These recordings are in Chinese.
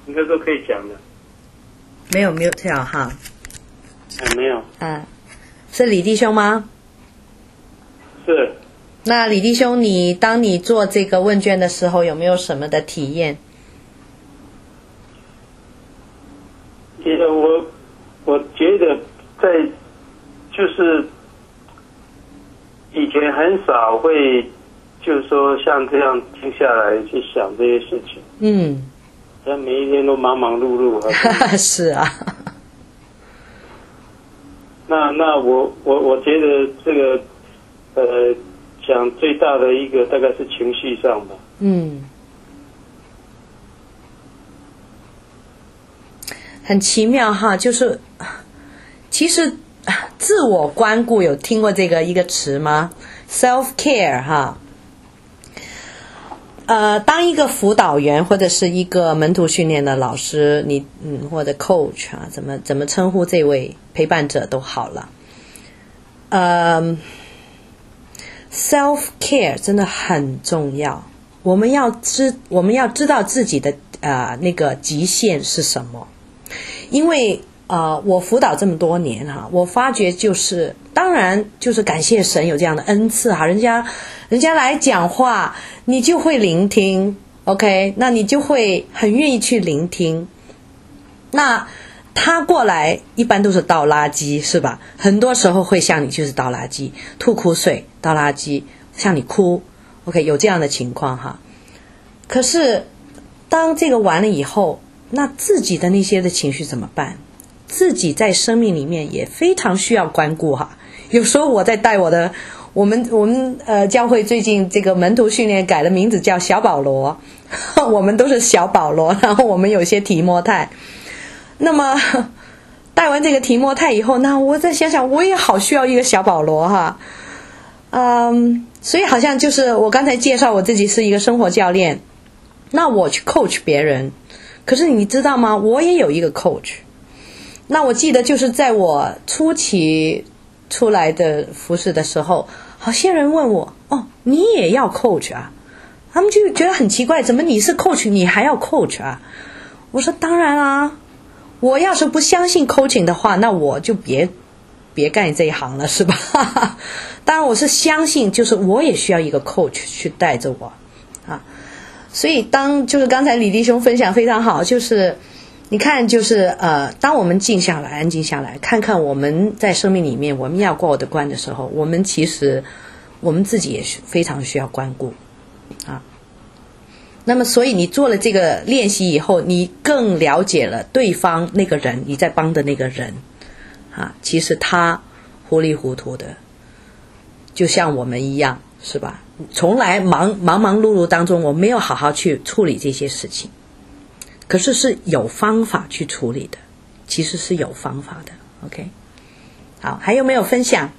应该都可以讲的。 没有 mute 掉哈。 没有。 是李弟兄吗？ 是。 那李弟兄，当你做这个问卷的时候，有没有什么的体验？ 我觉得在就是以前很少会，就是说像这样停下来去想这些事情。但每一天都忙忙碌碌。 是啊。 那我觉得这个想最大的一个大概是情绪上吧。 很奇妙哈，就是其实自我关顾有听过这个一个词吗 ？self care 哈。当一个辅导员或者是一个门徒训练的老师，或者 coach 啊，怎么称呼这位陪伴者都好了。self care 真的很重要，我们要知道自己的那个极限是什么。因为我辅导这么多年哈，我发觉就是当然就是感谢神有这样的恩赐哈，人家来讲话你就会聆听 OK， 那你就会很愿意去聆听。那他过来一般都是倒垃圾是吧，很多时候会向你就是倒垃圾，吐苦水，倒垃圾，向你哭 OK， 有这样的情况哈。可是当这个完了以后，那自己的那些的情绪怎么办？自己在生命里面也非常需要关顾哈。有时候我在带我们教会最近这个门徒训练改了名字叫小保罗，我们都是小保罗，然后我们有些提摩太。那么带完这个提摩太以后，那我再想想，我也好需要一个小保罗哈。所以好像就是我刚才介绍我自己是一个生活教练，那我去 coach 别人。可是你知道吗？我也有一个 coach。那我记得就是在我初期出来的服事的时候，好些人问我，你也要 coach 啊？他们就觉得很奇怪，怎么你是 coach 你还要 coach 啊？我说当然啊，我要是不相信 coaching 的话，那我就别干这一行了是吧？当然我是相信，就是我也需要一个 coach 去带着我啊。所以就是刚才李弟兄分享非常好，就是你看就是当我们静下来安静下来，看看我们在生命里面我们要过的关的时候，我们其实我们自己也非常需要关顾啊。那么所以你做了这个练习以后，你更了解了对方那个人，你在帮的那个人啊，其实他糊里糊涂的就像我们一样是吧，从来忙碌碌当中我没有好好去处理这些事情，可是有方法去处理的，其实是有方法的 OK。 好，还有没有分享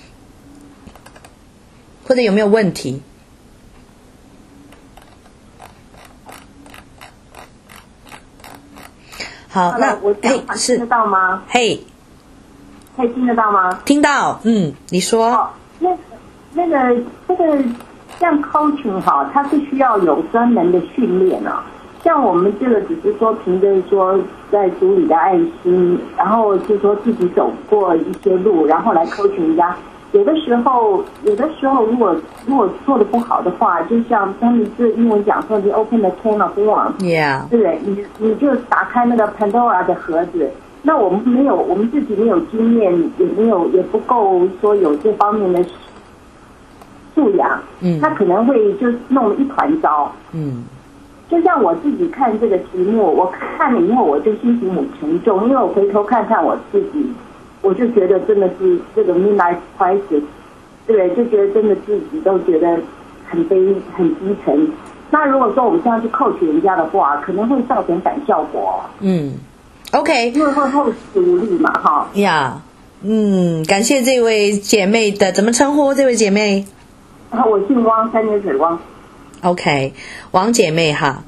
或者有没有问题？好，那我讲话听得到吗？ 嘿， 听得到吗？ 听到，你说。 这个像 coaching 哈，它是需要有专门的训练啊。像我们这个只是说凭着说在主里的爱心，然后就说自己走过一些路，然后来 coaching 人家。有的时候如果做的不好的话，就像他们是英文讲说，你 open the can of worms， 对不对？你就打开那个 Pandora 的盒子。那我们自己没有经验，也不够说有这方面的素养，他可能会就弄一团糟。就像我自己看这个题目，我看了以后我就心情很沉重，因为我回头看看我自己，我就觉得真的是这个 midlife crisis， 对，就觉得真的自己都觉得很低沉。那如果说我们这样去 coach 人家的话，可能会造成反效果。 OK， 因为会后持无力嘛，哈。 呀，感谢这位姐妹的，怎么称呼这位姐妹？ 我姓汪，三点水汪。 OK， 王姐妹哈，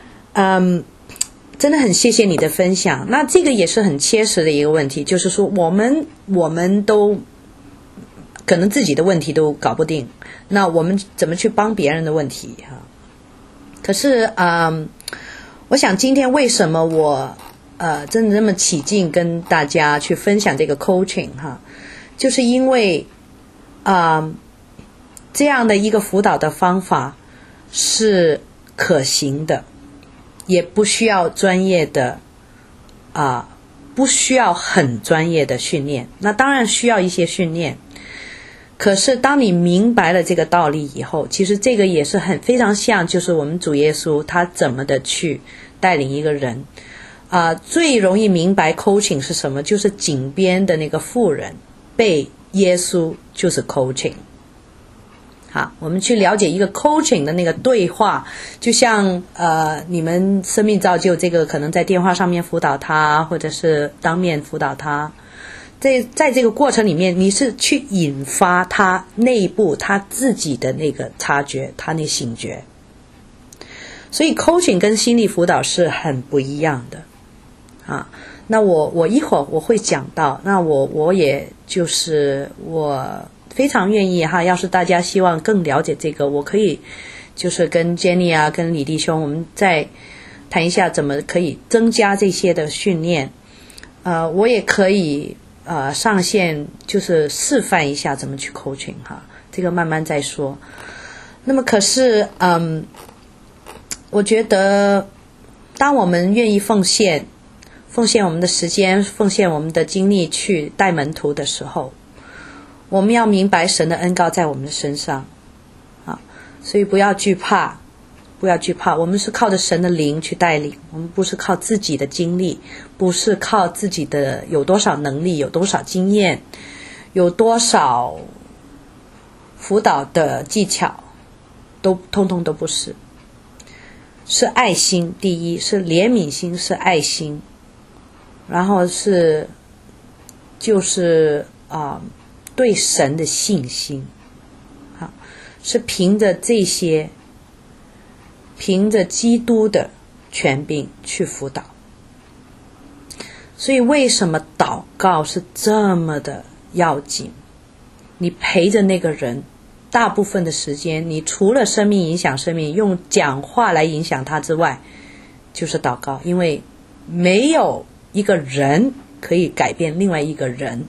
真的很谢谢你的分享。那这个也是很切实的一个问题，就是说我们都可能自己的问题都搞不定，那我们怎么去帮别人的问题哈？可是我想今天为什么我真的这么起劲跟大家去分享这个 coaching 哈，就是因为这样的一个辅导的方法是可行的，也不需要专业的不需要很专业的训练，那当然需要一些训练，可是当你明白了这个道理以后，其实这个也是非常像就是我们主耶稣他怎么的去带领一个人最容易明白 coaching 是什么，就是井边的那个妇人被耶稣就是 coaching。 好，我们去了解一个 coaching 的那个对话，就像你们生命造就这个可能在电话上面辅导他，或者是当面辅导他，在这个过程里面你是去引发他内部他自己的那个察觉，他那醒觉。所以 coaching 跟心理辅导是很不一样的那我一会儿我会讲到，那我也就是我非常愿意要是大家希望更了解这个，我可以就是跟 Jenny 跟李弟兄我们再谈一下怎么可以增加这些的训练。我也可以上线就是示范一下怎么去 coaching 这个慢慢再说。那么可是我觉得当我们愿意奉献我们的时间，奉献我们的精力去带门徒的时候，我们要明白神的恩膏在我们的身上所以不要惧怕，我们是靠着神的灵去带领，我们不是靠自己的经历，不是靠自己的有多少能力，有多少经验，有多少辅导的技巧，通通都不是。是爱心，第一是怜悯心，是爱心，然后是就是对神的信心是凭着这些，凭着基督的权柄去辅导。所以为什么祷告是这么的要紧？你陪着那个人大部分的时间，你除了生命影响生命，用讲话来影响他之外，就是祷告。因为没有一个人可以改变另外一个人，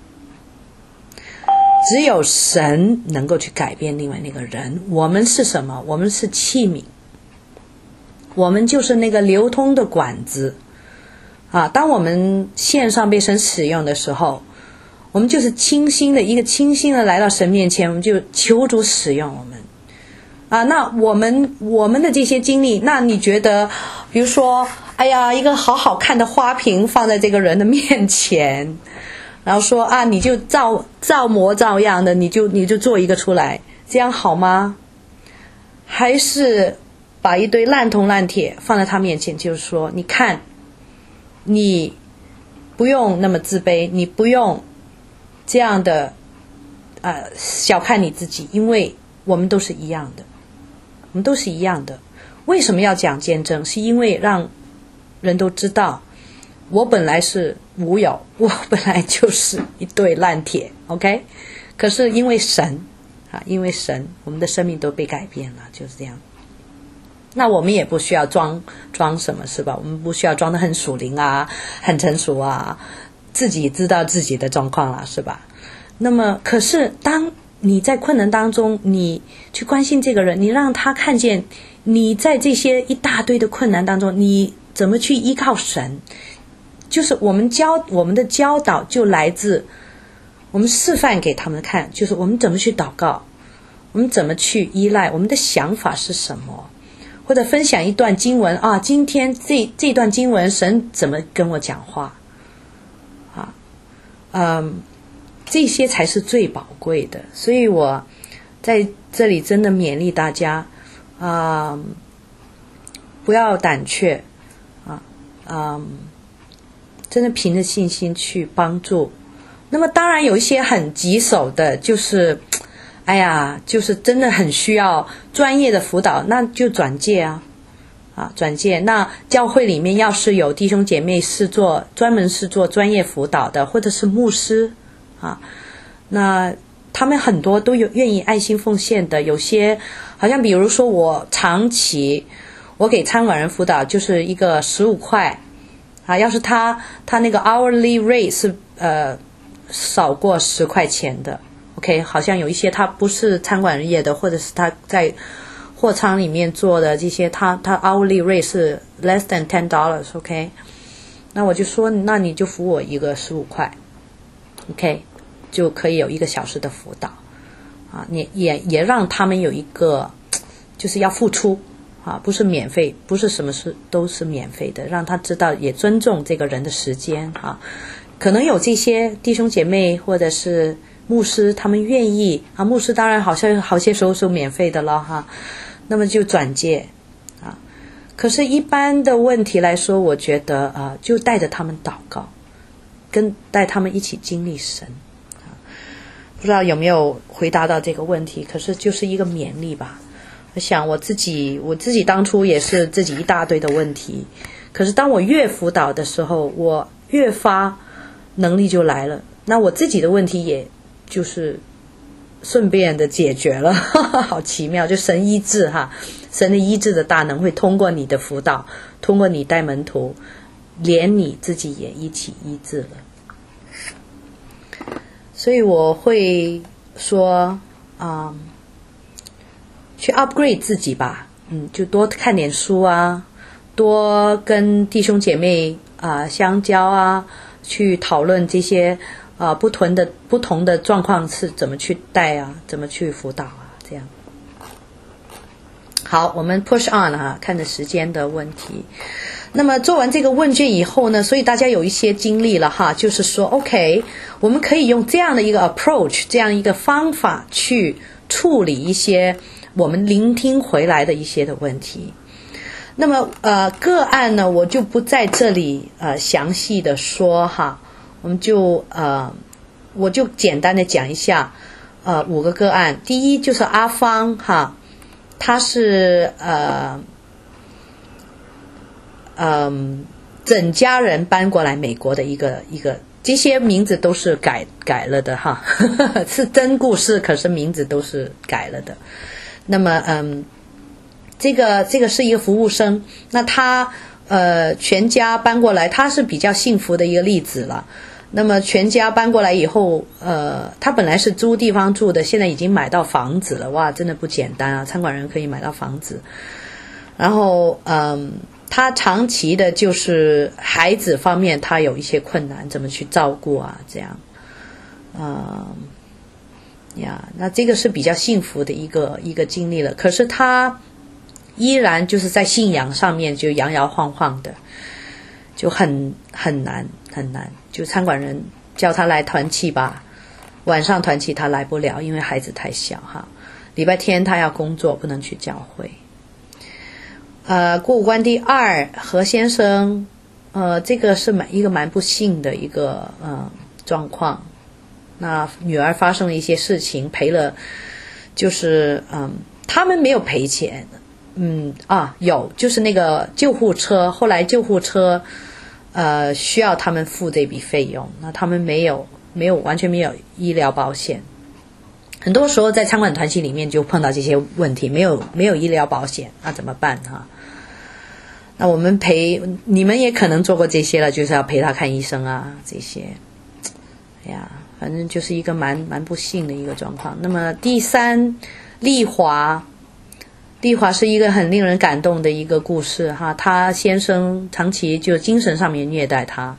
只有神能够去改变另外那个人。我们是什么？我们是器皿，我们就是那个流通的管子当我们线上被神使用的时候，我们就是清心的来到神面前，我们就求主使用我们那我们的这些经历，那你觉得比如说一个好看的花瓶放在这个人的面前，然后说你就照模照样的你就做一个出来，这样好吗？还是把一堆烂铜烂铁放在他面前，就是说你看，你不用那么自卑，你不用这样的小看你自己，因为我们都是一样的，我们都是一样的。为什么要讲见证？是因为让人都知道我本来是无有，我本来就是一堆烂铁 OK， 可是因为神我们的生命都被改变了，就是这样。那我们也不需要装什么，是吧？我们不需要装得很属灵很成熟自己知道自己的状况了，是吧？那么可是当你在困难当中，你去关心这个人，你让他看见你在这些一大堆的困难当中，你怎么去依靠神，就是我们的教导就来自我们示范给他们看，就是我们怎么去祷告，我们怎么去依赖，我们的想法是什么，或者分享一段经文今天这段经文神怎么跟我讲话这些才是最宝贵的。所以我在这里真的勉励大家不要胆怯真的凭着信心去帮助。那么当然有一些很棘手的，就是就是真的很需要专业的辅导，那就转介转介。那教会里面要是有弟兄姐妹专门是做专业辅导的，或者是牧师那他们很多都有愿意爱心奉献的。有些好像比如说我长期我给餐馆人辅导就是一个15块啊，要是他那个 hourly rate 是少过10块钱的 OK， 好像有一些他不是餐馆业的，或者是他在货仓里面做的这些，他 hourly rate 是 less than $10 OK， 那我就说那你就付我一个15块 OK， 就可以有1个小时的辅导啊，也让他们有一个就是要付出啊，不是免费，不是什么事都是免费的，让他知道也尊重这个人的时间啊。可能有这些弟兄姐妹或者是牧师他们愿意啊，牧师当然好些时候是免费的了哈，那么就转介啊。可是一般的问题来说，我觉得就带着他们祷告，跟带他们一起经历神啊。不知道有没有回答到这个问题，可是就是一个勉励吧。我想我自己当初也是自己一大堆的问题，可是当我越辅导的时候，我越发能力就来了，那我自己的问题也就是顺便的解决了好奇妙，就神医治哈，神的医治的大能会通过你的辅导，通过你带门徒，连你自己也一起医治了。所以我会说去 upgrade 自己吧，就多看点书啊，多跟弟兄姐妹相交啊，去讨论这些不同的状况是怎么去带啊，怎么去辅导啊，这样。好，我们 push on 看着时间的问题。那么做完这个问卷以后呢，所以大家有一些经历了哈，就是说 OK， 我们可以用这样的一个 approach， 这样一个方法去处理一些我们聆听回来的一些的问题。那么个案呢，我就不在这里详细的说哈，我就简单的讲一下5个个案。第一就是阿芳哈，他是整家人搬过来美国的一个，这些名字都是改了的哈是真故事，可是名字都是改了的。那么这个是一个服务生，那他全家搬过来，他是比较幸福的一个例子了。那么全家搬过来以后，他本来是租地方住的，现在已经买到房子了，哇，真的不简单啊！餐馆人可以买到房子。然后他长期的就是孩子方面他有一些困难，怎么去照顾啊，这样那这个是比较幸福的一个经历了。可是他依然就是在信仰上面就摇摇晃晃的，就很难，就餐馆人叫他来团契吧，晚上团契他来不了，因为孩子太小哈。礼拜天他要工作，不能去教会。过五关第2何先生，这个是一个蛮不幸的一个状况。那女儿发生了一些事情，赔了，就是他们没有赔钱，有，就是那个救护车，后来救护车需要他们付这笔费用，那他们完全没有医疗保险。很多时候在餐馆团契里面就碰到这些问题，没有医疗保险，那怎么办哈？那我们你们也可能做过这些了，就是要陪他看医生啊，这些，反正就是一个蛮不幸的一个状况。那么第3，丽华是一个很令人感动的一个故事哈，他先生长期就精神上面虐待他，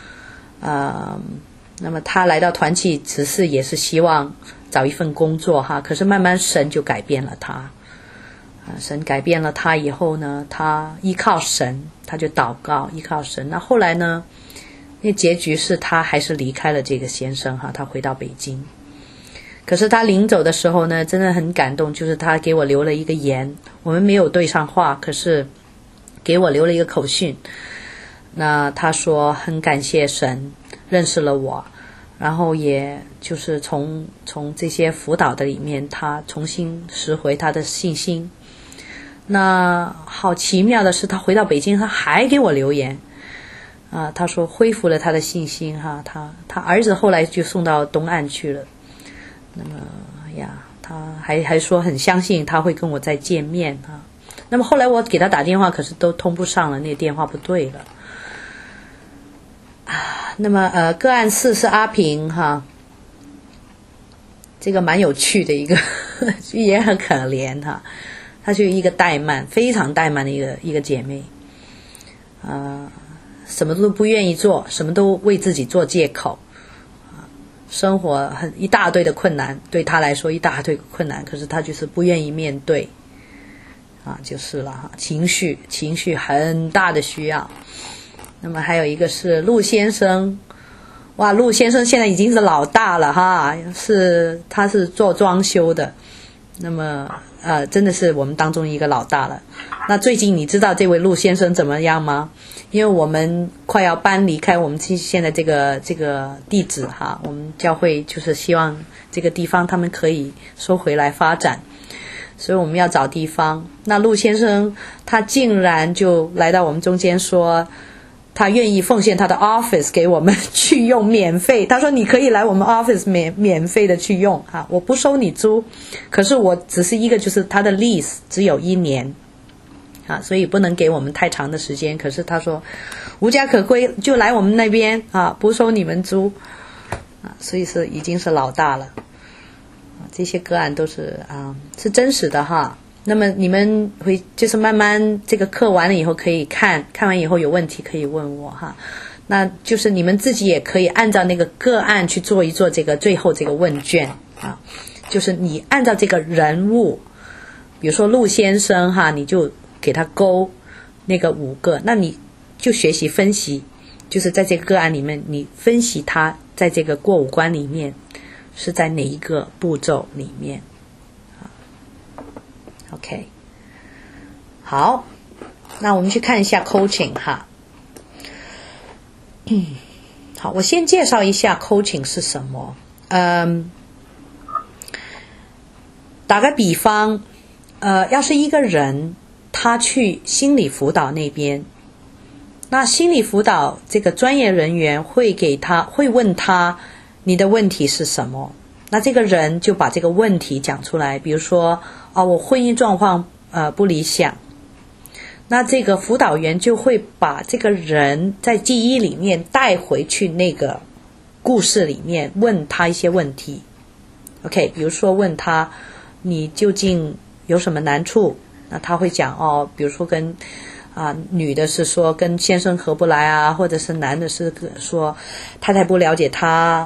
那么他来到团契只是也是希望找一份工作哈，可是慢慢神就改变了他，神改变了他以后呢，他依靠神，他就祷告依靠神。那后来呢，那结局是他还是离开了这个先生哈，他回到北京。可是他临走的时候呢，真的很感动，就是他给我留了一个言，我们没有对上话，可是给我留了一个口讯。那他说很感谢神认识了我，然后也就是从这些辅导的里面，他重新拾回他的信心。那好奇妙的是，他回到北京他还给我留言他说恢复了他的信心哈，他儿子后来就送到东岸去了。那么他还说很相信他会跟我再见面那么后来我给他打电话，可是都通不上了，那个电话不对了。那么个案4是阿平哈，这个蛮有趣的一个，也很可怜哈。她就一个怠慢，非常怠慢的一个姐妹，什么都不愿意做，什么都为自己做借口，生活一大堆的困难，对她来说一大堆困难，可是她就是不愿意面对，就是了哈，情绪很大的需要。那么还有一个是陆先生，哇，陆先生现在已经是老大了哈，他是做装修的，那么真的是我们当中一个老大了。那最近你知道这位陆先生怎么样吗？因为我们快要离开我们现在这个地址哈，我们教会就是希望这个地方他们可以收回来发展，所以我们要找地方。那陆先生他竟然就来到我们中间说，他愿意奉献他的 office 给我们去用，免费。他说你可以来我们 office 免费的去用哈，我不收你租，可是我只是就是他的 lease 只有1年所以不能给我们太长的时间。可是他说无家可归，就来我们那边不收你们租所以已经是老大了。这些个案都是是真实的哈。那么你们会就是慢慢这个课完了以后可以看完以后有问题可以问我哈。那就是你们自己也可以按照那个个案去做一做这个最后这个问卷就是你按照这个人物，比如说陆先生哈，你就给他勾那个5个，那你就学习分析，就是在这个个案里面你分析他在这个过5关里面是在哪一个步骤里面。OK， 好，那我们去看一下 coaching 哈。好，我先介绍一下 coaching 是什么。打个比方，要是一个人他去心理辅导那边，那心理辅导这个专业人员会问他你的问题是什么，那这个人就把这个问题讲出来，比如说我婚姻状况不理想，那这个辅导员就会把这个人在记忆里面带回去那个故事里面，问他一些问题。 OK， 比如说问他你究竟有什么难处，那他会讲比如说跟女的是说跟先生合不来或者是男的是说太太不了解他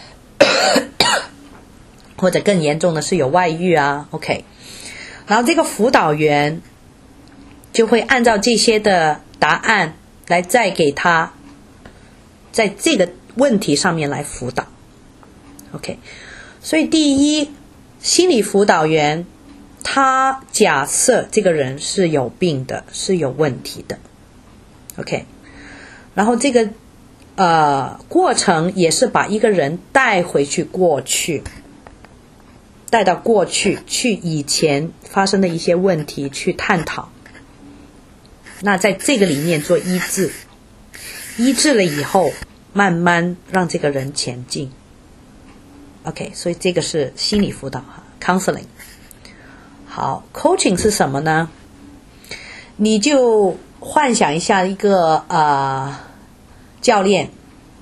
或者更严重的是有外遇OK， 然后这个辅导员就会按照这些的答案来再给他在这个问题上面来辅导。 OK， 所以第一，心理辅导员他假设这个人是有病的，是有问题的。 OK， 然后这个过程也是把一个人带回去过去，带到过去，去以前发生的一些问题去探讨，那在这个里面做医治了以后慢慢让这个人前进。 OK， 所以这个是心理辅导counseling。 好， coaching 是什么呢？你就幻想一下一个教练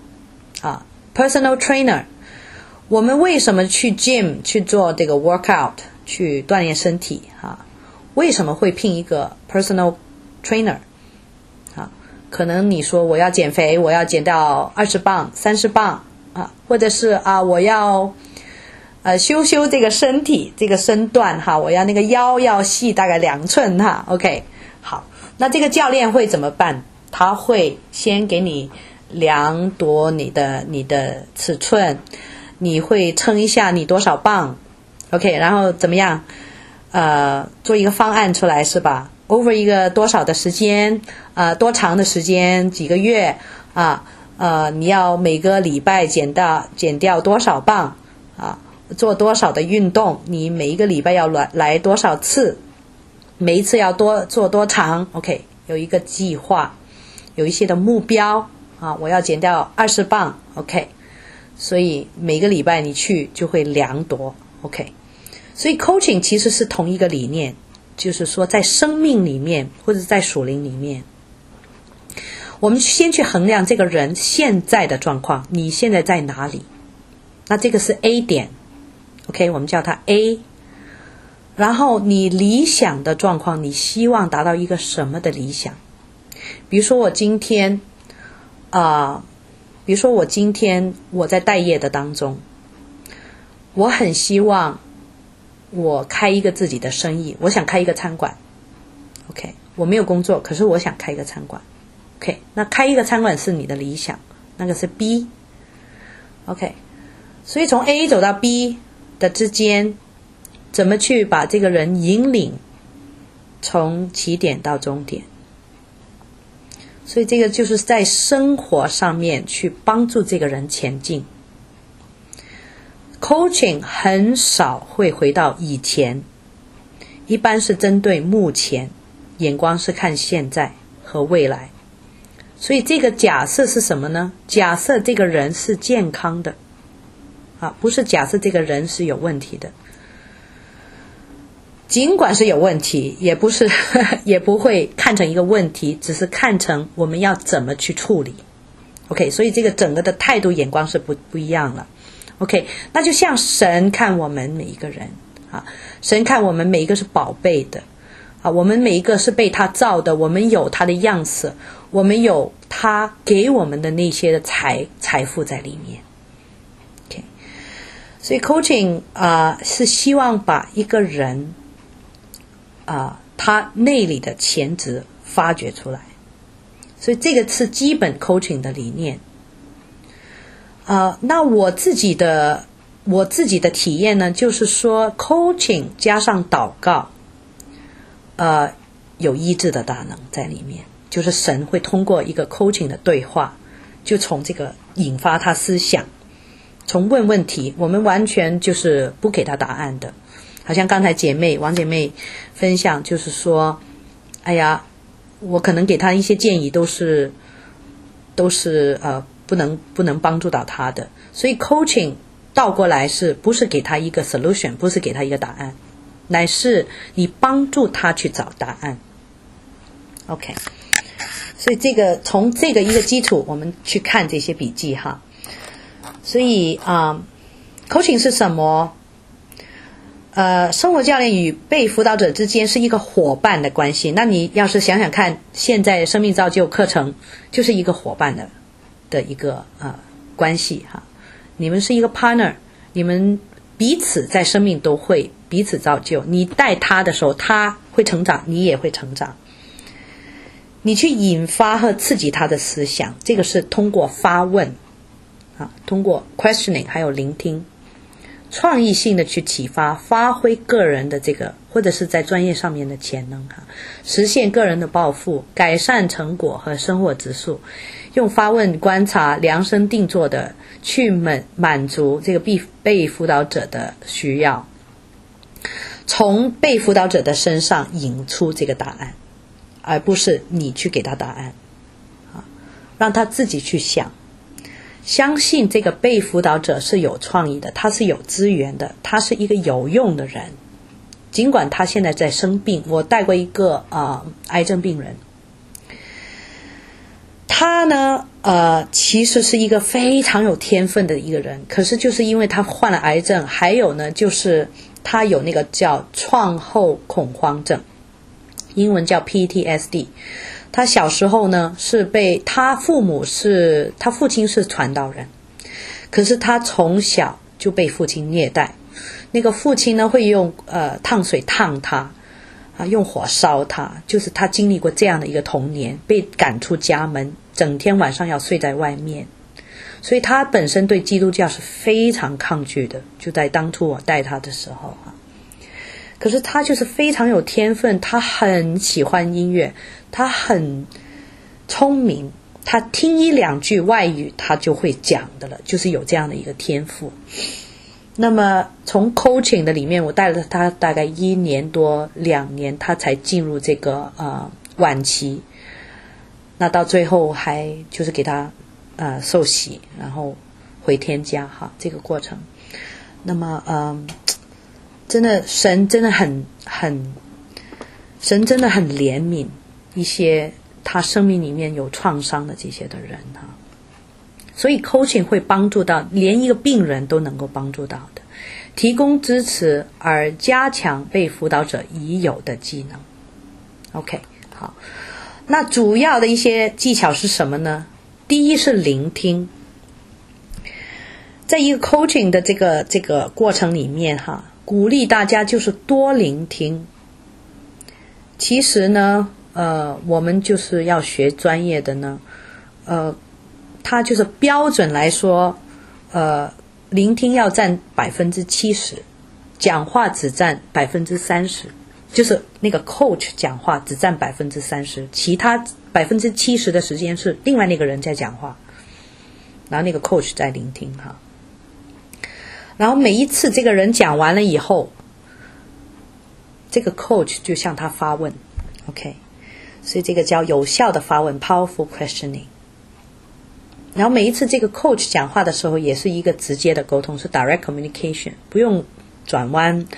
personal trainer。我们为什么去 gym 去做这个 workout 去锻炼身体为什么会聘一个 personal trainer 可能你说我要减肥，我要减到20磅30磅或者是我要修这个身体这个身段我要那个腰要细大概2寸OK， 好，那这个教练会怎么办？他会先给你量度你的尺寸，你会称一下你多少磅 OK， 然后怎么样做一个方案出来是吧？ over 一个多少的时间多长的时间，几个月你要每个礼拜减掉多少磅做多少的运动，你每一个礼拜要来多少次，每一次要做多长 OK， 有一个计划，有一些的目标我要减掉20磅 OK， 所以每个礼拜你去就会量度 OK， 所以 coaching 其实是同一个理念， 就是说在生命里面或者在属灵里面，我们先去衡量这个人现在的状况，你现在在哪里？那这个是 A 点 OK， 我们叫它 A。 然后你理想的状况，你希望达到一个什么的理想？比如说我今天我在待业的当中，我很希望我开一个自己的生意，我想开一个餐馆 OK， 我没有工作，可是我想开一个餐馆 OK， 那开一个餐馆是你的理想，那个是 B OK。 所以从 A 走到 B 的之间，怎么去把这个人引领从起点到终点？所以这个就是在生活上面去帮助这个人前进。Coaching 很少会回到以前，一般是针对目前，眼光是看现在和未来。所以这个假设是什么呢？假设这个人是健康的不是假设这个人是有问题的。尽管是有问题，也不会看成一个问题，只是看成我们要怎么去处理 OK。 所以这个整个的态度眼光是不一样了 OK。 那就像神看我们每一个人神看我们每一个是宝贝的我们每一个是被他造的，我们有他的样式，我们有他给我们的那些的财富在里面 OK。 所以 coaching 是希望把一个人他内里的潜质发掘出来，所以这个是基本 coaching 的理念。那我自己的体验呢，就是说 coaching 加上祷告，有医治的大能在里面，就是神会通过一个 coaching 的对话，就从这个引发他思想，从问问题，我们完全就是不给他答案的。好像刚才王姐妹分享，就是说哎呀，我可能给他一些建议都是不能帮助到他的。所以 coaching 倒过来是不是给他一个 solution， 不是给他一个答案，乃是你帮助他去找答案 OK。 所以从这个一个基础我们去看这些笔记所以coaching 是什么？生活教练与被辅导者之间是一个伙伴的关系。那你要是想想看，现在生命造就课程就是一个伙伴的一个关系你们是一个 partner， 你们彼此在生命都会彼此造就，你带他的时候他会成长，你也会成长，你去引发和刺激他的思想，这个是通过发问通过 questioning 还有聆听，创意性的去启发发挥个人的这个或者是在专业上面的潜能实现个人的抱负，改善成果和生活质素，用发问观察量身定做的去满足这个被辅导者的需要，从被辅导者的身上引出这个答案，而不是你去给他答案让他自己去想。相信这个被辅导者是有创意的，他是有资源的，他是一个有用的人，尽管他现在在生病。我带过一个癌症病人，他呢其实是一个非常有天分的一个人，可是就是因为他患了癌症，还有呢就是他有那个叫创后恐慌症，英文叫 PTSD。他小时候呢是被他父亲是传道人，可是他从小就被父亲虐待。那个父亲呢会用烫水烫他用火烧他，就是他经历过这样的一个童年，被赶出家门，整天晚上要睡在外面。所以他本身对基督教是非常抗拒的，就在当初我带他的时候可是他就是非常有天分，他很喜欢音乐，他很聪明，他听一两句外语他就会讲的了，就是有这样的一个天赋。那么从 coaching 的里面，我带了他大概1年多2年，他才进入这个晚期。那到最后还就是给他受洗，然后回天家这个过程。那么真的神真的很神真的很怜悯一些他生命里面有创伤的这些的人哈。所以 coaching 会帮助到连一个病人都能够帮助到的，提供支持而加强被辅导者已有的技能。 OK， 好，那主要的一些技巧是什么呢？第一是聆听。在一个 coaching 的这个过程里面哈，鼓励大家就是多聆听。其实呢我们就是要学专业的呢它就是标准来说聆听要占 70%， 讲话只占 30%， 就是那个 coach 讲话只占 30%， 其他 70% 的时间是另外那个人在讲话，然后那个 coach 在聆听哈。然后每一次这个人讲完了以后，这个 coach 就向他发问 OK， 所以这个叫有效的发问 Powerful questioning。 然后每一次这个 coach 讲话的时候也是一个直接的沟通，是 direct communication， 不用转弯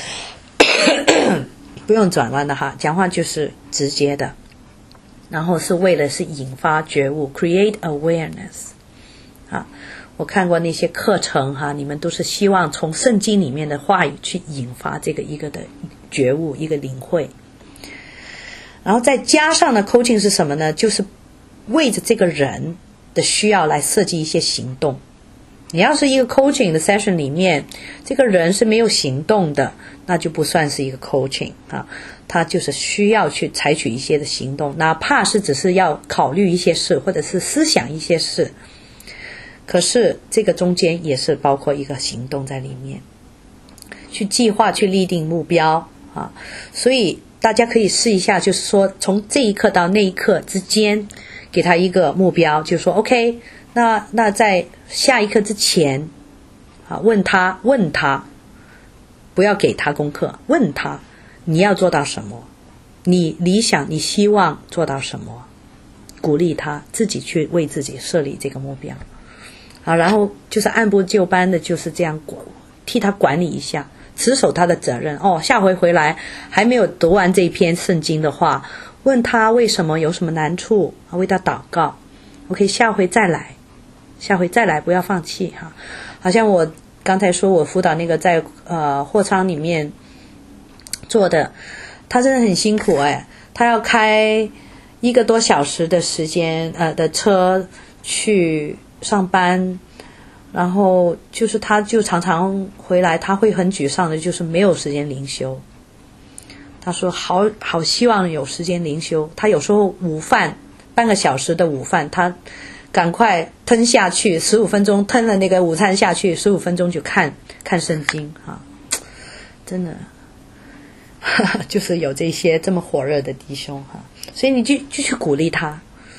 不用转弯的哈，讲话就是直接的，然后是为了是引发觉悟 create awareness 啊。我看过那些课程哈，你们都是希望从圣经里面的话语去引发这个一个的觉悟，一个领会。然后再加上呢 coaching 是什么呢？就是为着这个人的需要来设计一些行动。你要是一个 coaching 的 session 里面这个人是没有行动的，那就不算是一个 coaching 啊，他就是需要去采取一些的行动，哪怕是只是要考虑一些事或者是思想一些事，可是这个中间也是包括一个行动在里面，去计划去立定目标啊。所以大家可以试一下，就是说从这一刻到那一刻之间给他一个目标，就是说 OK， 那在下一刻之前啊，问他不要给他功课，问他你要做到什么，你理想你希望做到什么，鼓励他自己去为自己设立这个目标啊，然后就是按部就班的就是这样替他管理一下，持守他的责任哦。下回回来还没有读完这一篇圣经的话，问他为什么有什么难处，为他祷告 OK， 下回再来不要放弃哈。好像我刚才说我辅导那个在货仓里面做的，他真的很辛苦他要开1个多小时的时间的车去上班，然后就是他就常常回来他会很沮丧的，就是没有时间灵修。他说好希望有时间灵修，他有时候午饭半个小时的午饭他赶快吞下去，15分钟吞了那个午餐下去，15分钟就看圣经真的就是有这些这么火热的弟兄所以你就去鼓励他。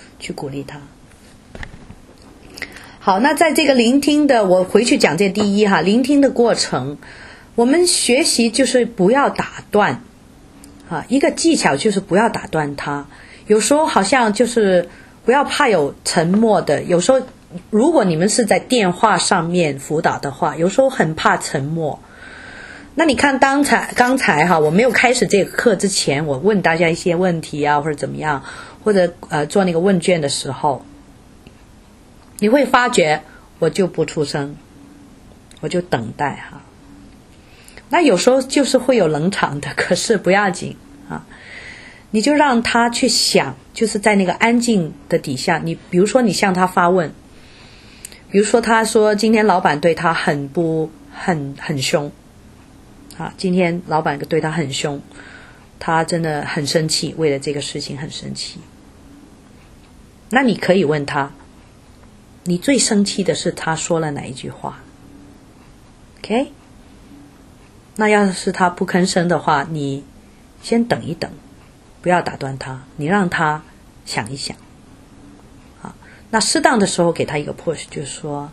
好，那在这个聆听的，我回去讲这第一聆听的过程，我们学习就是不要打断一个技巧就是不要打断他。有时候好像就是不要怕有沉默的，有时候如果你们是在电话上面辅导的话，有时候很怕沉默。那你看刚才我没有开始这个课之前，我问大家一些问题或者怎么样，或者做那个问卷的时候，你会发觉我就不出声，我就等待那有时候就是会有冷场的，可是不要紧你就让他去想，就是在那个安静的底下，你比如说你向他发问，比如说他说今天老板对他很凶今天老板对他很凶，他真的很生气，为了这个事情很生气。那你可以问他，你最生气的是他说了哪一句话 OK， 那要是他不吭声的话，你先等一等，不要打断他，你让他想一想那适当的时候给他一个 push， 就是说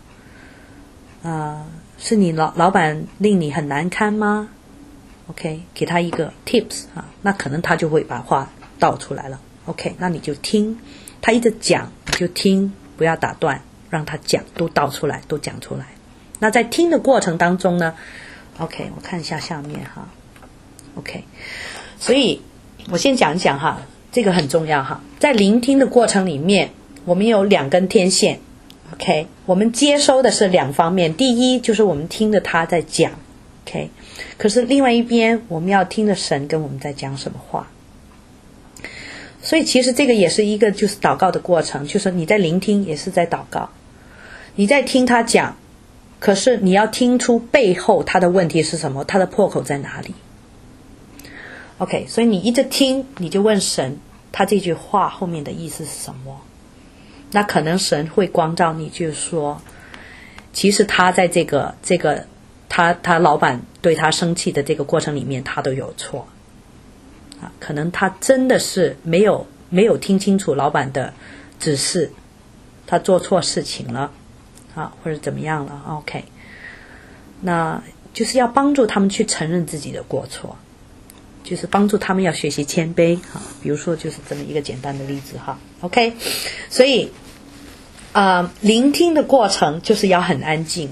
是你老板令你很难堪吗 OK， 给他一个 tips 那可能他就会把话倒出来了 OK， 那你就听他一直讲，你就听，不要打断，让他讲，都倒出来，都讲出来。那在听的过程当中呢 OK， 我看一下下面OK， 所以我先讲一讲哈，这个很重要哈。在聆听的过程里面，我们有2根天线 ，OK， 我们接收的是2方面，第一就是我们听着他在讲 ，OK， 可是另外一边我们要听着神跟我们在讲什么话。所以其实这个也是一个就是祷告的过程，就是你在聆听也是在祷告，你在听他讲，可是你要听出背后他的问题是什么，他的破口在哪里。OK， 所以你一直听，你就问神，他这句话后面的意思是什么？那可能神会光照你，就是说，其实他在这个他老板对他生气的这个过程里面，他都有错。可能他真的是没有听清楚老板的指示，他做错事情了或者怎么样了 OK， 那就是要帮助他们去承认自己的过错，就是帮助他们要学习谦卑比如说就是这么一个简单的例子OK， 所以聆听的过程就是要很安静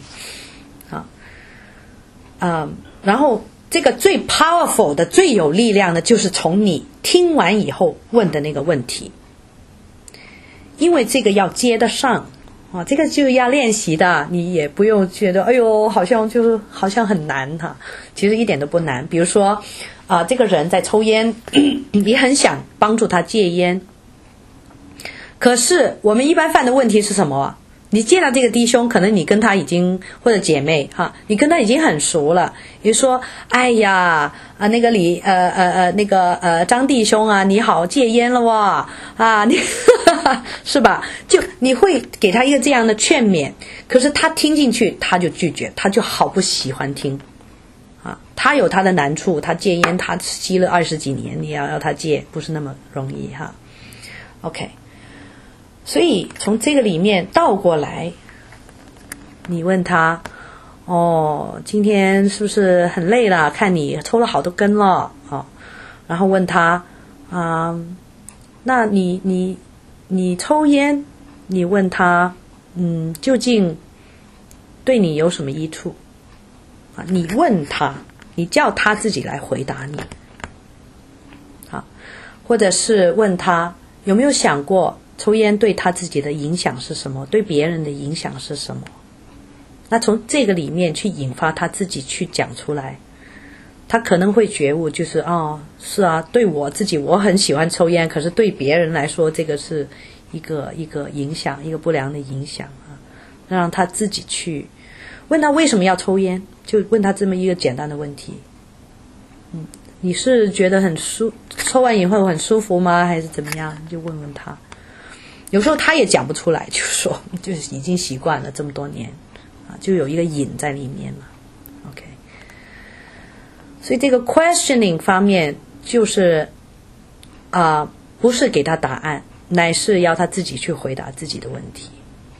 然后这个最 powerful 的最有力量的就是从你听完以后问的那个问题，因为这个要接得上这个就要练习的，你也不用觉得哎呦好像很难其实一点都不难。比如说这个人在抽烟你很想帮助他戒烟，可是我们一般犯的问题是什么？你见到这个弟兄，可能你跟他已经或者姐妹你跟他已经很熟了，你说哎呀那个张弟兄你好戒烟了你是吧？就你会给他一个这样的劝勉，可是他听进去他就拒绝，他就好不喜欢听他有他的难处，他戒烟他吸了20几年，你要他戒不是那么容易OK，所以从这个里面倒过来，你问他今天是不是很累了，看你抽了好多根了然后问他那你抽烟，你问他究竟对你有什么益处你问他，你叫他自己来回答你或者是问他有没有想过抽烟对他自己的影响是什么，对别人的影响是什么，那从这个里面去引发他自己去讲出来，他可能会觉悟，就是是对我自己我很喜欢抽烟，可是对别人来说这个是一个影响，一个不良的影响让他自己去问他为什么要抽烟，就问他这么一个简单的问题你是觉得抽完以后很舒服吗，还是怎么样，你就问问他。有时候他也讲不出来，就是已经习惯了这么多年就有一个瘾在里面了 OK， 所以这个 questioning 方面就是不是给他答案，乃是要他自己去回答自己的问题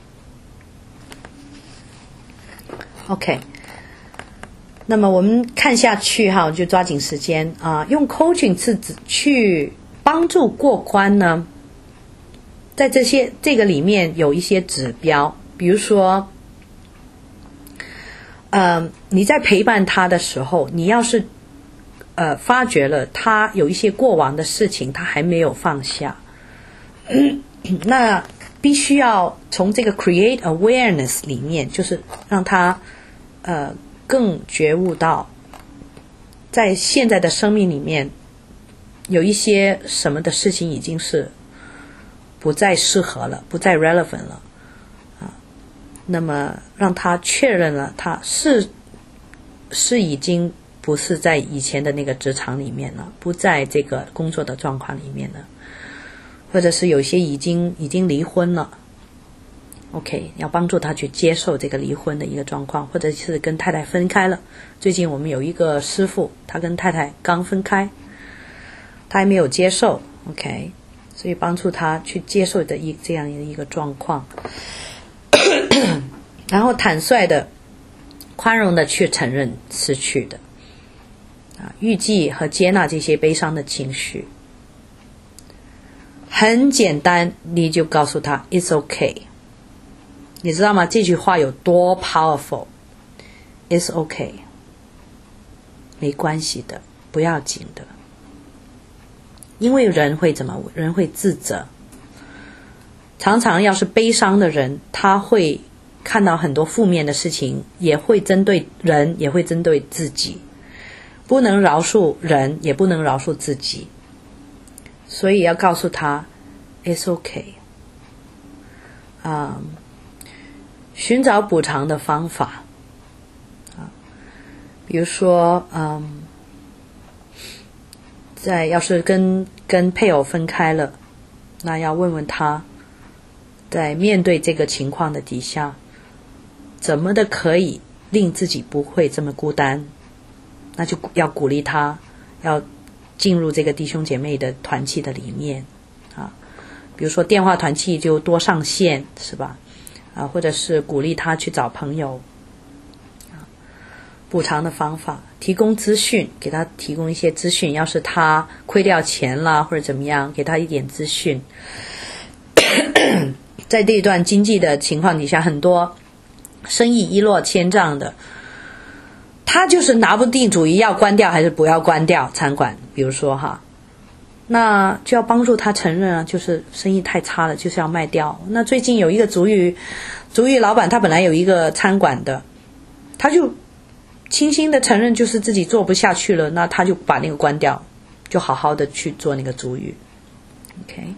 OK。 那么我们看下去我就抓紧时间用 coaching 去帮助过关呢，在这个里面有一些指标，比如说你在陪伴他的时候，你要是发觉了他有一些过往的事情他还没有放下那必须要从这个 create awareness 里面，就是让他更觉悟到在现在的生命里面有一些什么的事情已经是不再适合了，不再 relevant 了那么让他确认了他是已经不是在以前的那个职场里面了，不在这个工作的状况里面了，或者是有些已经离婚了OK， 要帮助他去接受这个离婚的一个状况，或者是跟太太分开了。最近我们有一个师父，他跟太太刚分开，他还没有接受 OK， 所以帮助他去接受的这样的一个状况然后坦率的宽容的去承认失去的预计和接纳这些悲伤的情绪。很简单，你就告诉他 It's okay，你知道吗？这句话有多 powerful？ It's okay， 没关系的，不要紧的。 因为人会自责。常常要是悲伤的人，他会看到很多负面的事情，也会针对人，也会针对自己，不能饶恕人，也不能饶恕自己。所以要告诉他 It's okay。寻找补偿的方法比如说要是跟配偶分开了，那要问问他在面对这个情况的底下，怎么的可以令自己不会这么孤单，那就要鼓励他要进入这个弟兄姐妹的团契的里面比如说电话团契就多上线，是吧？或者是鼓励他去找朋友补偿的方法，提供资讯，给他提供一些资讯，要是他亏掉钱了或者怎么样，给他一点资讯。在这一段经济的情况底下，很多生意一落千丈的，他就是拿不定主意要关掉还是不要关掉餐馆，比如说那就要帮助他承认就是生意太差了，就是要卖掉。那最近有一个族语老板，他本来有一个餐馆的，他就轻轻的承认就是自己做不下去了，那他就把那个关掉，就好好的去做那个族语。 OK，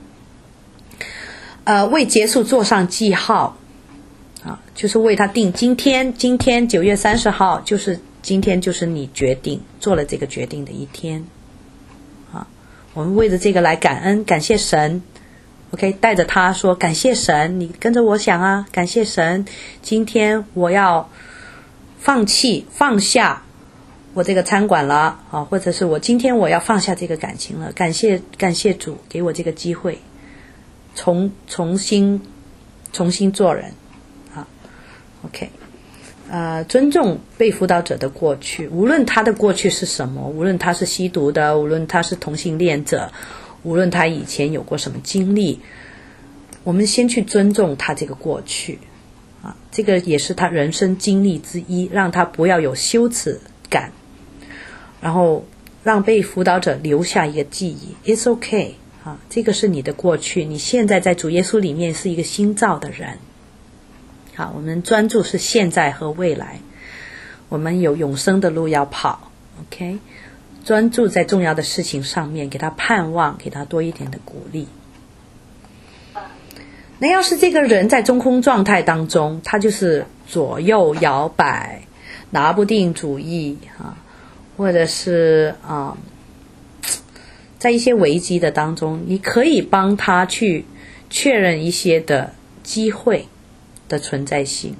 为结束做上记号就是为他定今天9月30号，就是今天就是你做了这个决定的一天我们为了这个来感恩，感谢神。 OK， 带着他说感谢神，你跟着我想感谢神，今天我要放下我这个餐馆了或者是我今天我要放下这个感情了，感谢主给我这个机会重新做人OK， 尊重被辅导者的过去，无论他的过去是什么，无论他是吸毒的，无论他是同性恋者，无论他以前有过什么经历，我们先去尊重他这个过去这个也是他人生经历之一，让他不要有羞耻感，然后让被辅导者留下一个记忆 It's okay这个是你的过去，你现在在主耶稣里面是一个新造的人我们专注是现在和未来，我们有永生的路要跑 OK， 专注在重要的事情上面，给他盼望，给他多一点的鼓励。那要是这个人在中空状态当中，他就是左右摇摆，拿不定主意或者是在一些危机的当中，你可以帮他去确认一些的机会的存在性。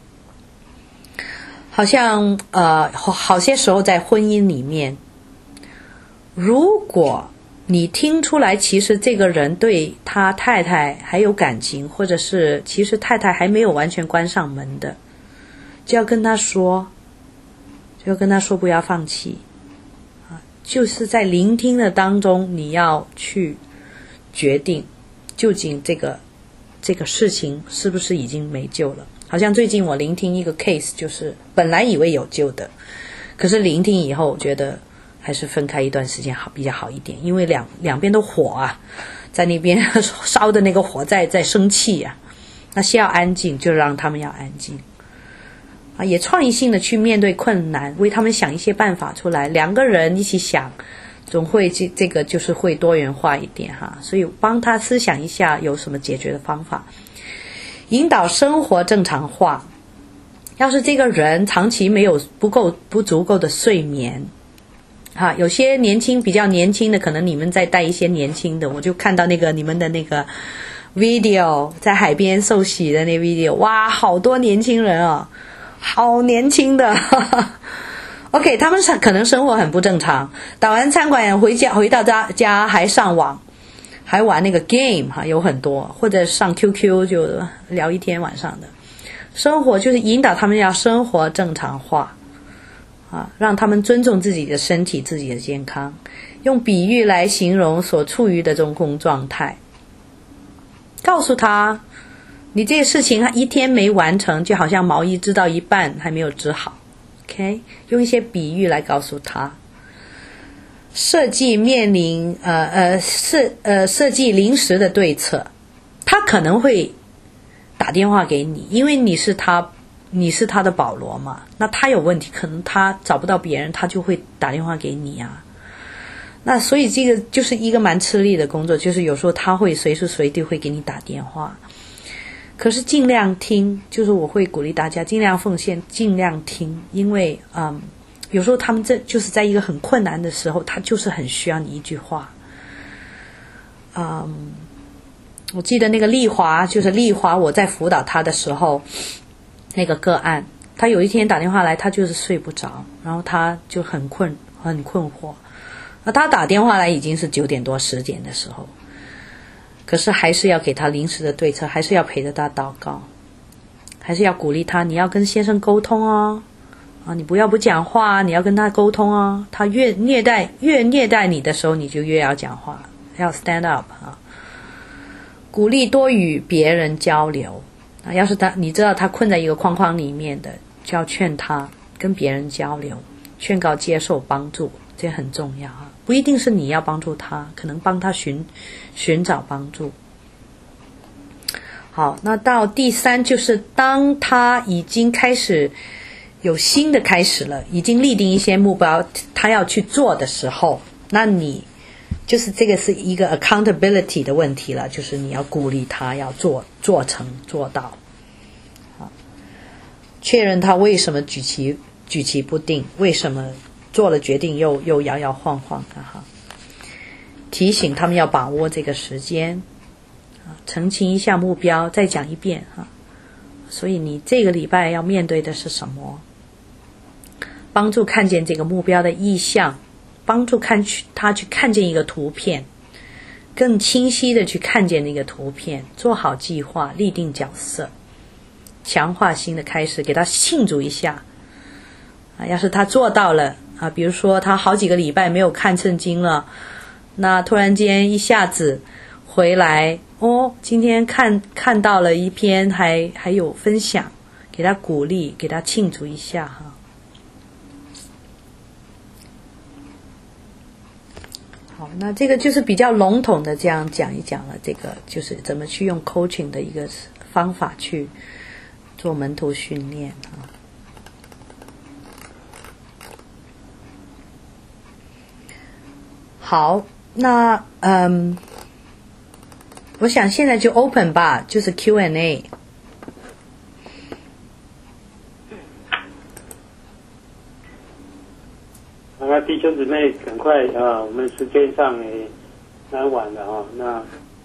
好像好些时候在婚姻里面，如果你听出来其实这个人对他太太还有感情，或者是其实太太还没有完全关上门的，就要跟他说不要放弃就是在聆听的当中，你要去决定究竟这个事情是不是已经没救了。好像最近我聆听一个 case， 就是本来以为有救的，可是聆听以后觉得还是分开一段时间比较好一点，因为两边都火在那边烧的那个火在生气那需要安静，就让他们要安静也创意性的去面对困难，为他们想一些办法出来，两个人一起想，总会这个就是会多元化一点所以帮他思想一下有什么解决的方法，引导生活正常化。要是这个人长期没有不足够的睡眠有些比较年轻的，可能你们在带一些年轻的，我就看到你们的那个 video 在海边受洗的那 video， 哇，好多年轻人好年轻的OK， 他们可能生活很不正常，打完餐馆回到家还上网，还玩那个 game 有很多，或者上 QQ 就聊一天晚上的生活，就是引导他们要生活正常化让他们尊重自己的身体，自己的健康，用比喻来形容所处于的中空状态，告诉他你这个事情一天没完成，就好像毛衣织到一半还没有织好OK， 用一些比喻来告诉他设计设计临时的对策。他可能会打电话给你，因为你是他的保罗嘛，那他有问题，可能他找不到别人，他就会打电话给你啊。那所以这个就是一个蛮吃力的工作，就是有时候他会随时随地会给你打电话，可是尽量听，就是我会鼓励大家尽量奉献，尽量听，因为有时候他们就是在一个很困难的时候，他就是很需要你一句话。我记得那个丽华，我在辅导他的时候，那个个案，他有一天打电话来，他就是睡不着，然后他就很困惑。那他打电话来已经是9点多10点的时候，可是还是要给他临时的对策，还是要陪着他祷告，还是要鼓励他，你要跟先生沟通哦，你不要不讲话，你要跟他沟通哦。他越虐待你的时候，你就越要讲话，要 stand up 啊。鼓励多与别人交流啊，要是你知道他困在一个框框里面的，就要劝他跟别人交流，劝告接受帮助，这很重要啊。不一定是你要帮助他，可能帮他寻找帮助。好，那到第3就是当他已经开始有新的开始了，已经立定一些目标他要去做的时候，那你就是这个是一个 accountability 的问题了，就是你要鼓励他要做成做到。好，确认他为什么举棋不定，为什么做了决定又摇摇晃晃的哈。提醒他们要把握这个时间，澄清一下目标，再讲一遍哈。所以你这个礼拜要面对的是什么？帮助看见这个目标的意向，帮助他去看见一个图片，更清晰的去看见那个图片，做好计划，立定角色，强化新的开始，给他庆祝一下要是他做到了比如说他好几个礼拜没有看圣经了，那突然间一下子回来今天看到了一篇还有分享，给他鼓励，给他庆祝一下哈。好，那这个就是比较笼统的这样讲一讲了，这个就是怎么去用 coaching 的一个方法去做门徒训练啊。好，那我想现在就 open 吧，就是 Q&A。 那弟兄姊妹赶快我们时间上也蛮晚了那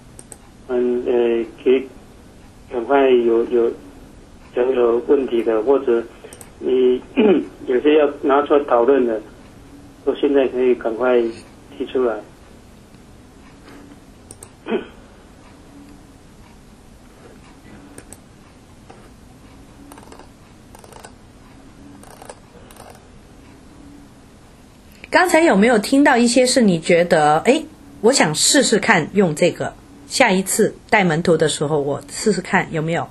可以赶快有问题的，或者你有些要拿出来讨论的，都现在可以赶快提出来。 刚才有没有听到一些是你觉得我想试试看用这个，下一次带门徒的时候我试试看有没有？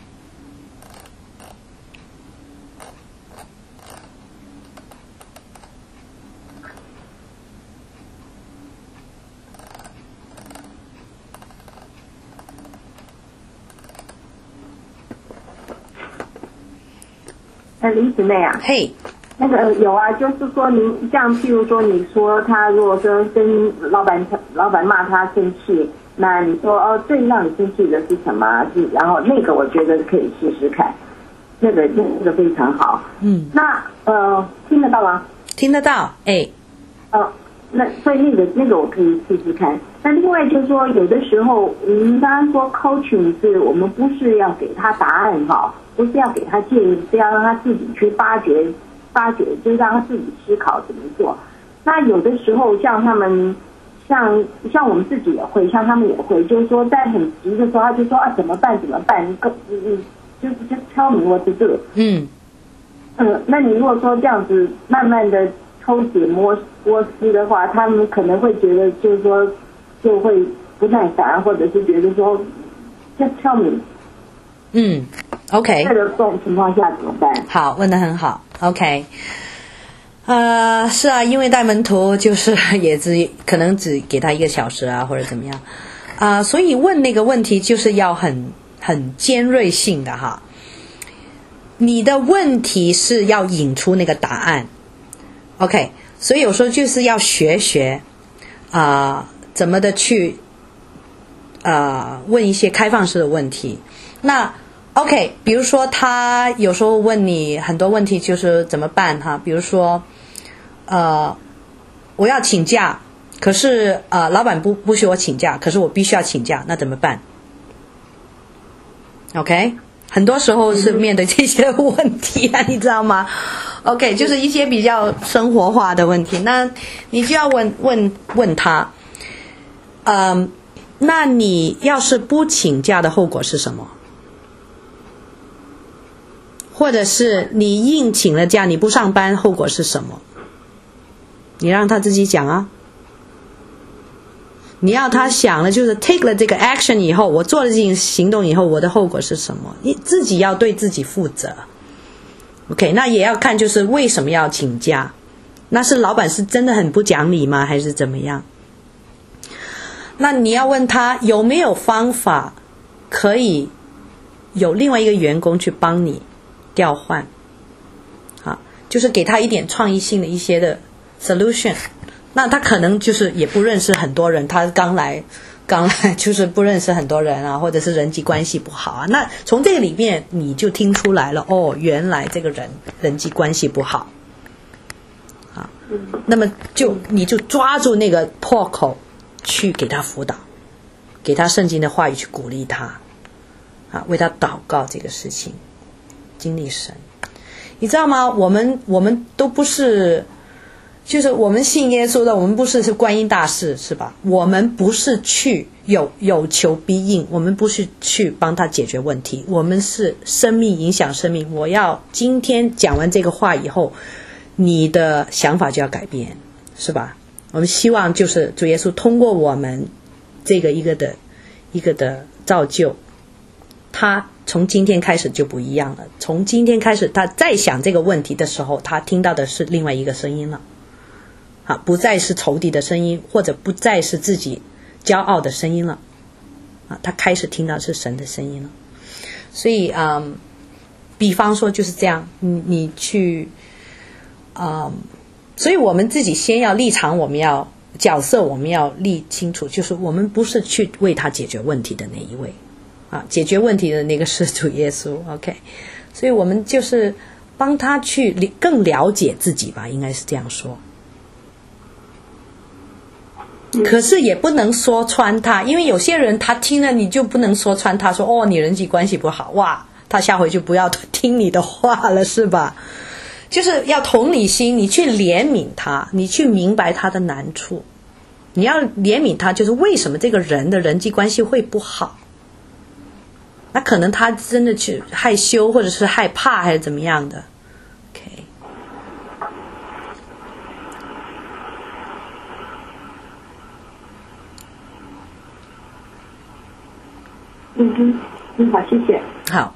李姊妹啊， 嘿。 那个有啊，就是说您像譬如说你说他如果说跟老板骂他生气，那你说最让你生气的是什么？然后那个我觉得可以试试看，那个非常好。那听得到吗？ 听得到， 那所以那个我可以试试看。那另外就是说，有的时候您刚刚说 coaching 是我们不是要给他答案不是要给他建议，是要让他自己去发掘，就是让他自己思考怎么做。那有的时候像他们，像我们自己也会，像他们也会，就是说在很急的时候，他就说怎么办？就是 tell me what to do。那你如果说这样子慢慢的抽血摸丝的话，他们可能会觉得就是说就会不耐烦，或者是觉得说 just tell me。 OK。 这种情况下怎么办？ 好，问得很好。OK。 是啊，因为带门徒就是也可能只给他1个小时啊，或者怎么样所以问那个问题就是要很尖锐性的哈。你的问题是要引出那个答案 ，OK， 所以有时候就是要学怎么的去问一些开放式的问题。那 OK， 比如说他有时候问你很多问题，就是怎么办哈？比如说我要请假，可是老板不许我请假，可是我必须要请假，那怎么办 ？OK， 很多时候是面对这些问题你知道吗 ？OK， 就是一些比较生活化的问题，那你就要问他，那你要是不请假的后果是什么？或者是你硬请了假，你不上班，后果是什么？你让他自己讲啊。你要他想了，就是 take 了这个 action 以后，我做了这件行动以后，我的后果是什么？你自己要对自己负责。OK， 那也要看就是为什么要请假？那是老板是真的很不讲理吗？还是怎么样？那你要问他有没有方法可以有另外一个员工去帮你调换，就是给他一点创意性的一些的 solution。那他可能就是也不认识很多人，他刚来就是不认识很多人啊，或者是人际关系不好啊。那从这个里面你就听出来了，原来这个人际关系不好那么你就抓住那个破口去给他辅导，给他圣经的话语去鼓励他为他祷告这个事情，经历神。你知道吗？我们都不是，就是我们信耶稣的，我们不是观音大士是吧？我们不是去有求必应，我们不是去帮他解决问题，我们是生命影响生命。我要今天讲完这个话以后，你的想法就要改变，是吧？我们希望就是主耶稣通过我们这个一个的造就，他从今天开始就不一样了。从今天开始，他再想这个问题的时候，他听到的是另外一个声音了不再是仇敌的声音，或者不再是自己骄傲的声音了他开始听到是神的声音了。所以比方说就是这样，你去所以我们自己先要立场，我们要角色，我们要立清楚，就是我们不是去为他解决问题的那一位解决问题的那个是主耶稣 OK， 所以我们就是帮他去更了解自己吧，应该是这样说。可是也不能说穿他，因为有些人他听了你就不能说穿他，说你人际关系不好，哇，他下回就不要听你的话了，是吧？就是要同理心，你去怜悯他，你去明白他的难处，你要怜悯他，就是为什么这个人的人际关系会不好。那可能他真的去害羞，或者是害怕，还是怎么样的 OK。 好，谢谢。 好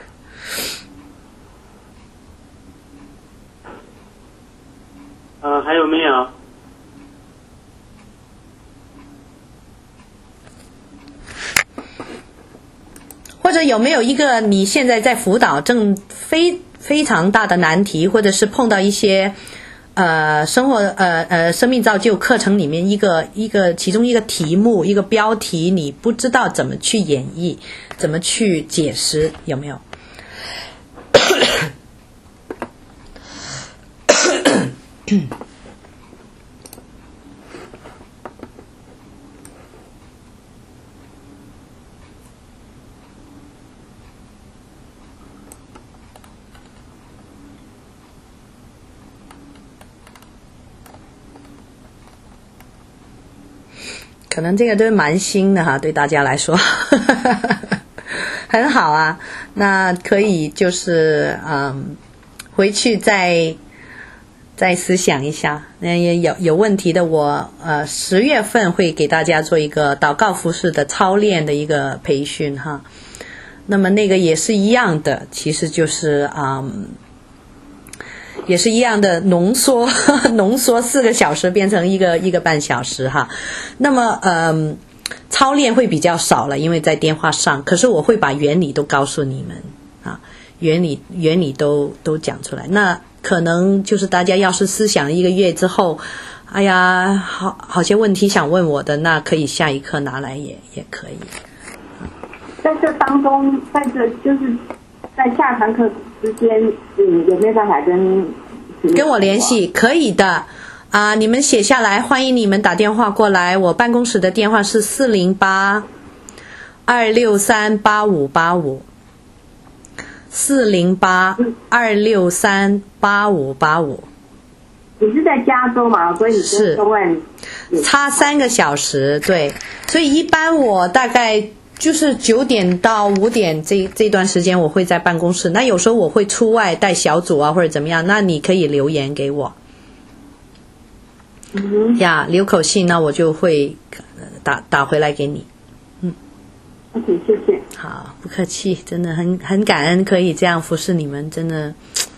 还有没有？ 或者有没有一个你现在在辅导正非常大的难题，或者是碰到一些生命造就课程里面其中一个题目，一个标题，你不知道怎么去演绎，怎么去解释，有没有？可能这个都蛮新的哈，对大家来说很好啊。那可以就是回去再思想一下。那也有问题的，我10月份会给大家做一个祷告服事的操练的一个培训哈。那么那个也是一样的，其实就是也是一样的浓缩4个小时变成一个半小时哈。那么操练会比较少了，因为在电话上，可是我会把原理都告诉你们啊，原理都讲出来。那可能就是大家要是思想1个月之后，哎呀，好些问题想问我的，那可以下一课拿来也可以。 在这当中，在这就是在下堂课之间，有没有办法跟我联系？可以的啊，你们写下来，欢迎你们打电话过来。我办公室的电话是408-263-8585。408-263-8585。 你是在加州嘛？所以你跟东岸差3个小时，对。所以一般我大概就是9点到5点这段时间我会在办公室。那有时候我会出外带小组啊，或者怎么样，那你可以留言给我。呀，留口信，那我就会打回来给你。 OK， 谢谢。 好，不客气，真的很感恩可以这样服侍你们，真的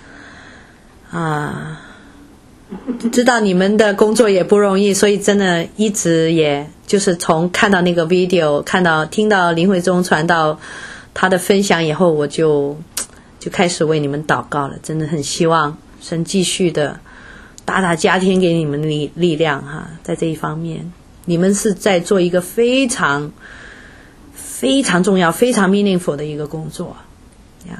啊，知道你们的工作也不容易，所以真的一直也就是从看到那个 video， 听到林慧忠传到他的分享以后，我就开始为你们祷告了，真的很希望神继续的大加添给你们的力量哈，在这一方面，你们是在做一个非常非常重要、非常 meaningful 的一个工作呀。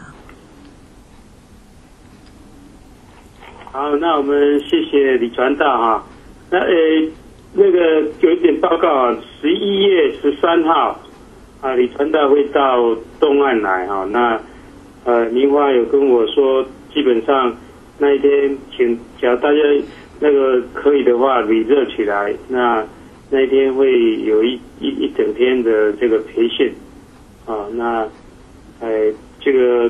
好，那我们谢谢李传道哈。那个有一点报告啊，11月13号啊，李传道会到东岸来哈。那明华有跟我说，基本上那一天假如大家那个可以的话，reserve起来，那一天会有一整天的这个培训啊。那这个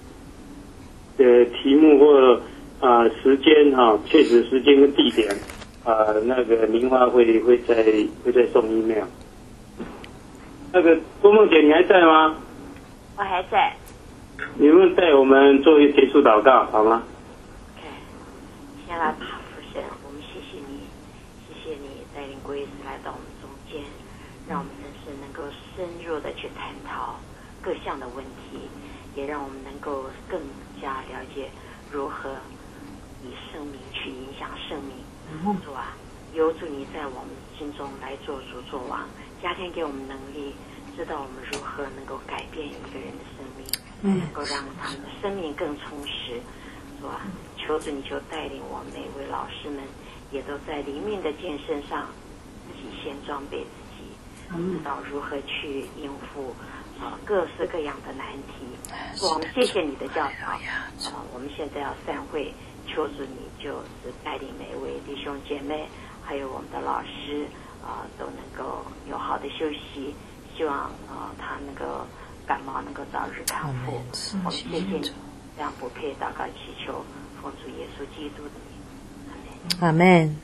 题目或时间哈，确实时间跟地点那个明华会再送 email。那个郭梦姐，你还在吗？ 我还在。 你们带我们做一结束祷告好吗？ 先来吧，父神，我们谢谢你，谢谢你带领贵司来到我们中间，让我们真是能够深入的去探讨各项的问题，也让我们能够更加了解如何以生命去影响生命。主啊，有主你在我们心中来做主做王，加添给我们能力，知道我们如何能够改变一个人的生命，能够让他们的生命更充实。主啊，求主你就带领我们每位老师们，也都在灵命的健身上自己先装备自己，知道如何去应付各式各样的难题。我们谢谢你的教导。我们现在要散会，求主你就是带领每位弟兄姐妹，还有我们的老师都能够有好的休息。希望他那个感冒能够早日康复。我们谢谢你，这样不配祷告祈求，奉主耶稣基督的名， 阿们。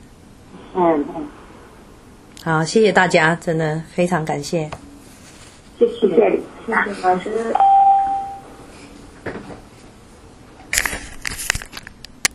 好，谢谢大家，真的非常感谢。 谢谢老师。